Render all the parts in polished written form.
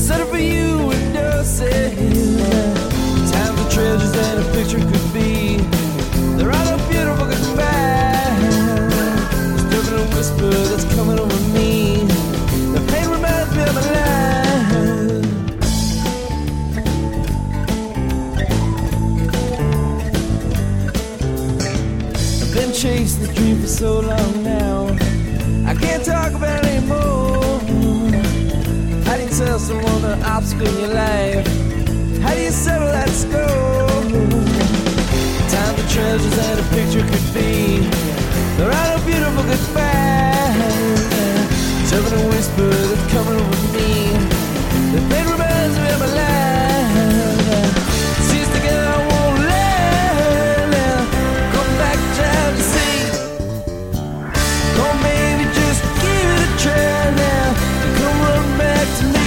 set it for you and Dorset. Time for treasures and a picture could be. They're all a beautiful goodbye. Disturbing a whisper that's coming over me. The pain reminds me of my life. I've been chasing the dream for so long now. I can't talk about it anymore. How do you tell someone the obstacle in your life? How do you settle that score? Time for treasures and a picture could be. They're all a beautiful goodbye. Serving a whisper that's coming over me. The pain reminds me of my life. Seize together, I won't let. Come back, child, to see. Come, baby, just give it a try now. Come run back to me.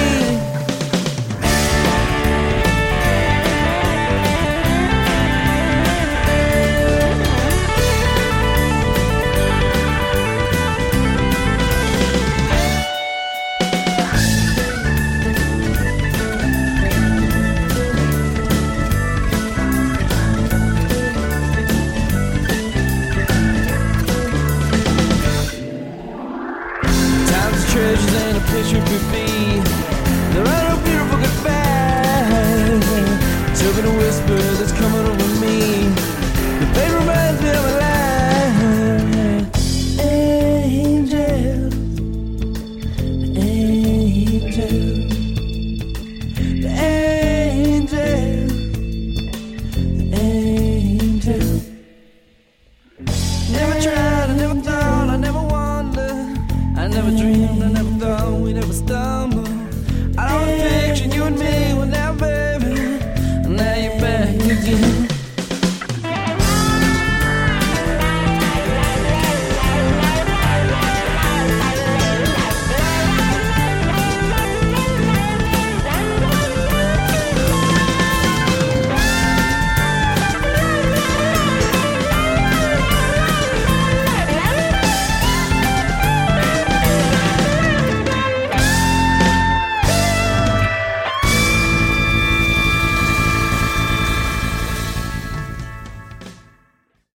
Treasures and a picture could be. They're all a beautiful goodbye. Serving a whisper that's coming over me. The pain reminds me of my life. Angel, angel, angel, angel. Never tried, I never thought, I never wondered, I never dreamed.